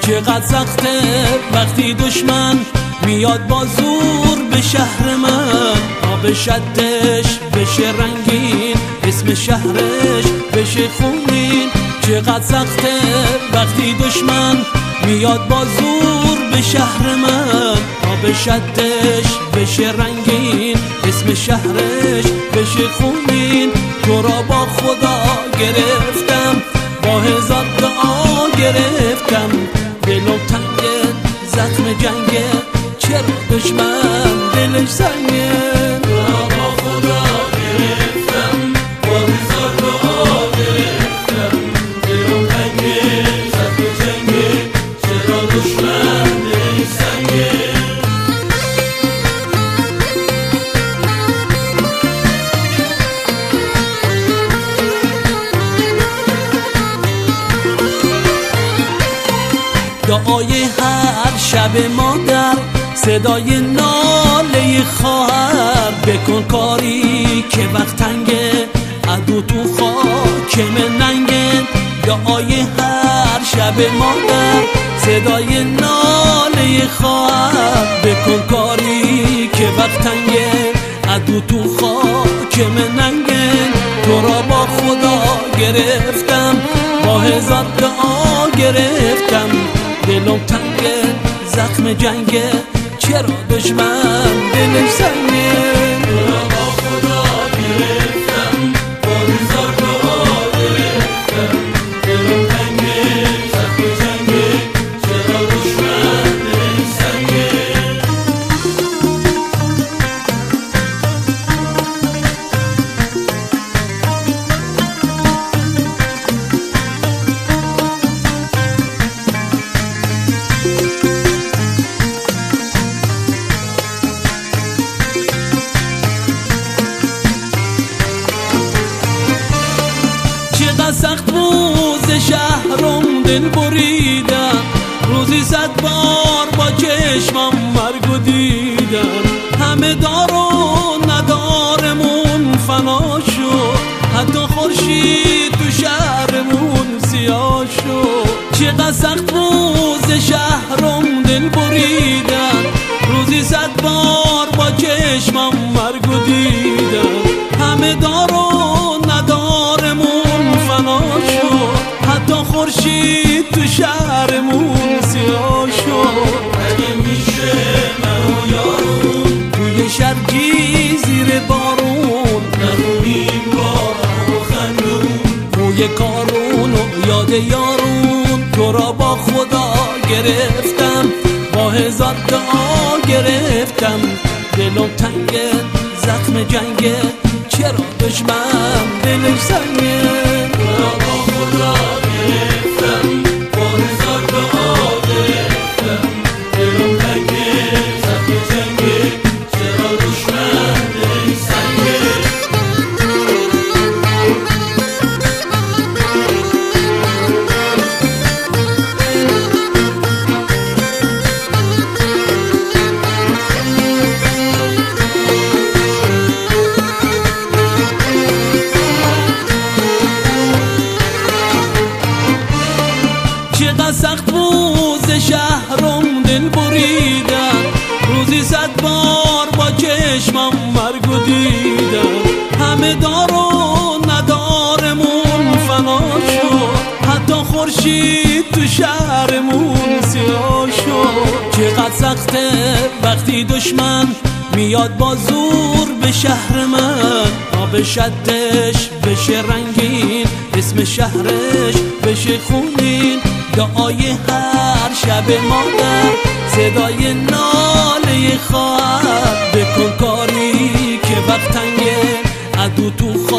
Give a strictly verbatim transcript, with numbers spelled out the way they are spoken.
چقدر سخته وقتی دشمن میاد با زور به شهر من. آب شدش بشه رنگین، اسم شهرش بشه خونین. چقدر سخته وقتی دشمن میاد با زور به شهر من. آب شدش بشه رنگین، اسم شهرش بشه خونین. تو را با خدا گرفتم، با هزار دعا گرفتم. دلم تنگه، زخم جنگه، چرا دشمن دلش سنگه. تو را با خدا گرفتم، با هزار دعا گرفتم. دلم تنگه، زخم جنگه، چرا دشمن دلش سنگه. دعای هر شب مادر، صدای ناله خواهر. بکن کاری که وقت تنگه، عدو تو خاکم ننگه. دعای هر شب مادر، صدای ناله خواهر. بکن کاری که وقت تنگه، عدو تو خاکم ننگه. تو را با خدا گرفتم، با هزار دعا گرفتم. دلم تنگه، زخم جنگه، چرا دشمن دلش سنگه. تو را با خدا گرفتم، با هزار دعا گرفتم. دلم تنگه، زخم جنگه، چرا دشمن دلش سنگه. چقدر سخت روز شهرم دل بریدم. روزی صد بار با چشمم مرگو دیدم. همه دار و ندارمون فنا شد، حتی خورشید تو شهرمون سیاه شد. چقدر سخت روز شهرم دل بریدم. روزی صد بار با چشمم مرگو دیدم. همه دار و ندارمون فنا شد، حتی خورشید تو شهرمون سیاه شد. اگه میشه من و یارون توی شرجی زیر بارون، نخونیم بارم و خندون. موی کارون و یاد یارون. تو را با خدا گرفتم، با هزار دعا گرفتم. دلم تنگه، زخم جنگه، چرا دشمن دلش سنگه. تو را با خدا گرفتم، با هزار دعا گرفتم. دلم تنگه، زخم جنگه، چرا دشمن دلش سنگه. چقدر سخت روز شهرم دل بریدم. روزی صد بار با چشمم مرگو دیدم. همه دار و ندارمون فنا شد، حتی خورشید تو شهرمون سیاه شد. چقدر سخته وقتی دشمن میاد با زور به شهر من. آب شدش بشه رنگین، اسم شهرش بشه خونین. دعای هر شب مادر، صدای ناله خواهر. بکن کاری که وقت تنگه، عدو تو خواهر.